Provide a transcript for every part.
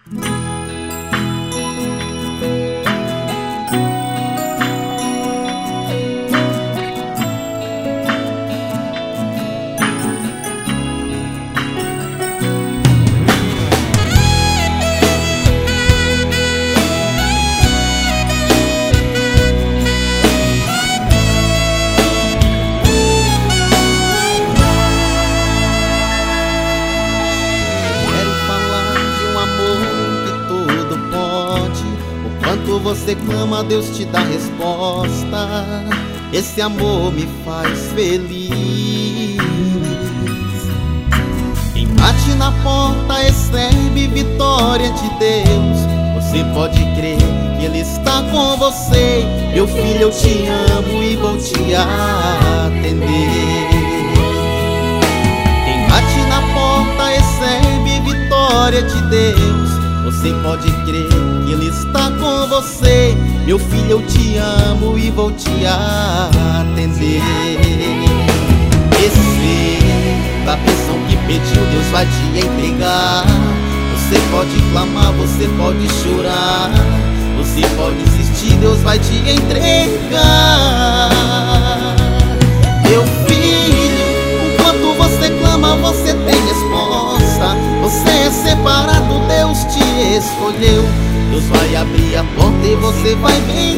Você clama, Deus te dá resposta. Esse amor me faz feliz. Quem bate na porta recebe vitória de Deus. Você pode crer que Ele está com você. Meu filho, eu te amo e vou te atender. Quem bate na porta recebe vitória de Deus. Você pode crer que Ele está com você. Meu filho, eu te amo e vou te atender. Receba a bênção que pediu, Deus vai te entregar. Você pode clamar, você pode chorar, você pode insistir, Deus vai te entregar. Meu filho, enquanto você clama, você tem resposta. Você é separado, Deus te escolheu. Deus vai abrir a porta e você vai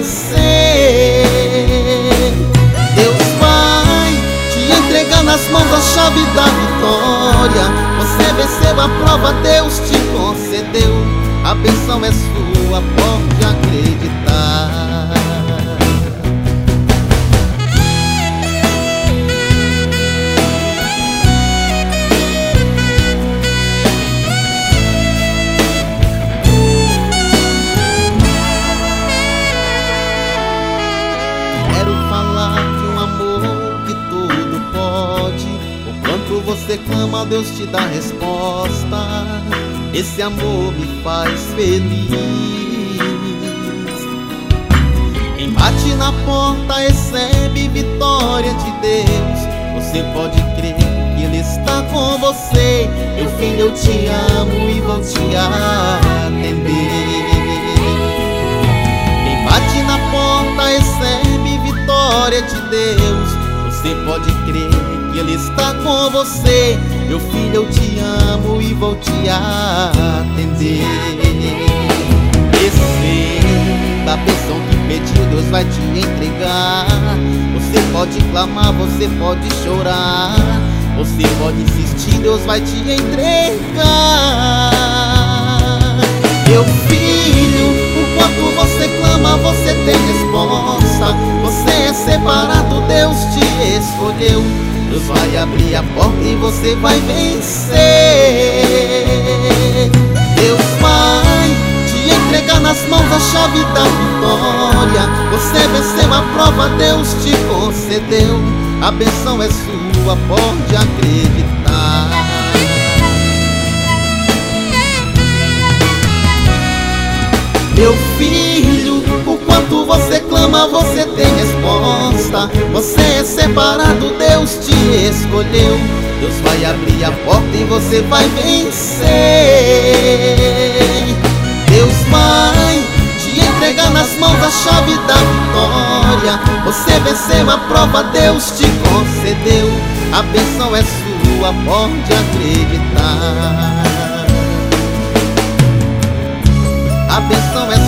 vencer. Deus vai te entregar nas mãos a chave da vitória. Você venceu a prova, Deus te concedeu. A bênção é sua, pode acreditar. Você clama, Deus te dá resposta. Esse amor me faz feliz. Quem bate na porta recebe vitória de Deus. Você pode crer que Ele está com você. Meu filho, eu te amo e vou te atender. Quem bate na porta recebe vitória de Deus. Você pode crer que Ele está com você. Meu filho, eu te amo e vou te atender. Receba a bênção que pediu, Deus vai te entregar. Você pode clamar, você pode chorar, você pode insistir, Deus vai te entregar. Meu filho, enquanto você clama, você tem resposta. Você é separado, Deus te escolheu. Deus vai abrir a porta e você vai vencer. Deus vai te entregar nas mãos a chave da vitória. Você venceu a prova, Deus te concedeu. A bênção é sua, pode acreditar. Meu filho, o quanto você clama, você tem resposta. Você é separado, Deus te escolheu. Deus vai abrir a porta e você vai vencer. Deus vai te entregar nas mãos a chave da vitória. Você venceu a prova, Deus te concedeu. A bênção é sua, pode acreditar. A bênção é